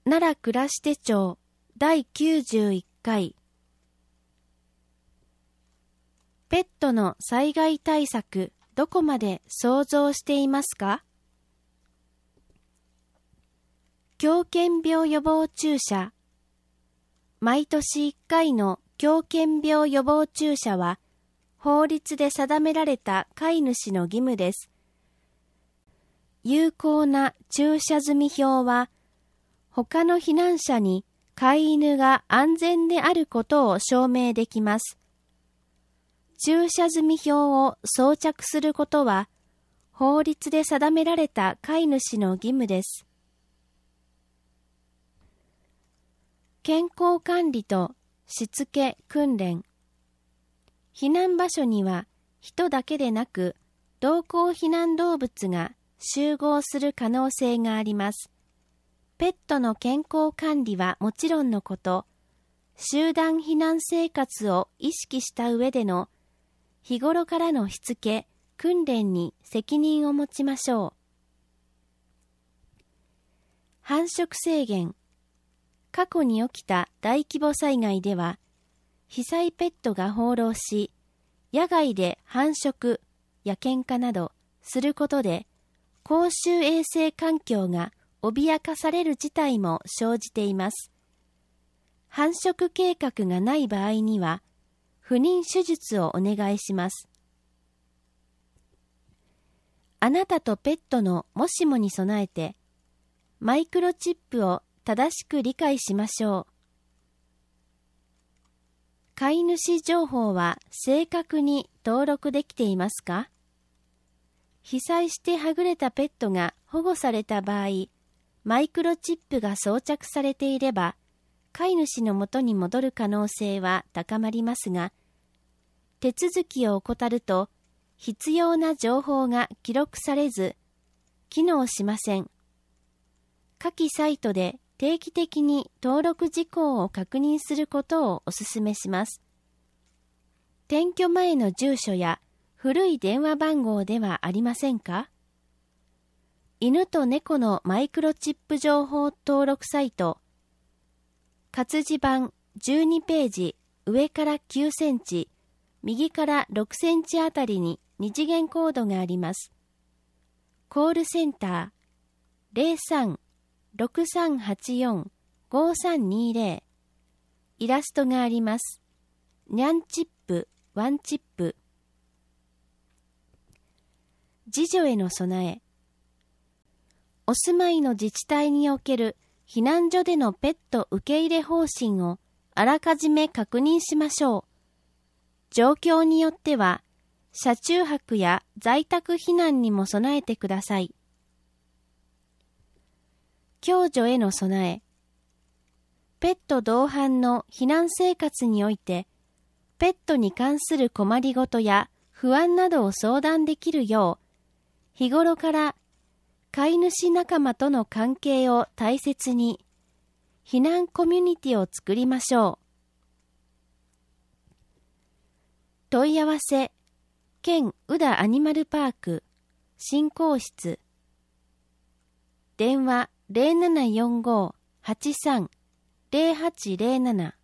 奈良暮らし手帳第91回ペットの災害対策どこまで想像していますか？狂犬病予防注射。毎年1回の狂犬病予防注射は法律で定められた飼い主の義務です。有効な注射済み表は他の避難者に飼い犬が安全であることを証明できます。注射済み表を装着することは法律で定められた飼い主の義務です。健康管理としつけ訓練。避難場所には人だけでなく同行避難動物が集合する可能性があります。ペットの健康管理はもちろんのこと、集団避難生活を意識した上での日頃からのしつけ、訓練に責任を持ちましょう。繁殖制限。過去に起きた大規模災害では、被災ペットが放浪し、野外で繁殖、野犬化などすることで、公衆衛生環境が脅かされる事態も生じています。繁殖計画がない場合には、不妊手術をお願いします。あなたとペットのもしもに備えて、マイクロチップを正しく理解しましょう。飼い主情報は正確に登録できていますか？被災してはぐれたペットが保護された場合、マイクロチップが装着されていれば、飼い主のもとに戻る可能性は高まりますが、手続きを怠ると必要な情報が記録されず、機能しません。下記サイトで定期的に登録事項を確認することをお勧めします。転居前の住所や古い電話番号ではありませんか？犬と猫のマイクロチップ情報登録サイト、活字版12ページ、上から9センチ、右から6センチあたりに2次元コードがあります。コールセンター 03-6384-5320。イラストがあります。ニャンチップ、ワンチップ。自助への備え。お住まいの自治体における避難所でのペット受け入れ方針をあらかじめ確認しましょう。状況によっては、車中泊や在宅避難にも備えてください。共助への備え。ペット同伴の避難生活において、ペットに関する困りごとや不安などを相談できるよう、日頃から飼い主仲間との関係を大切に、避難コミュニティを作りましょう。問い合わせ、県宇田アニマルパーク、振興室。電話0745-83-0807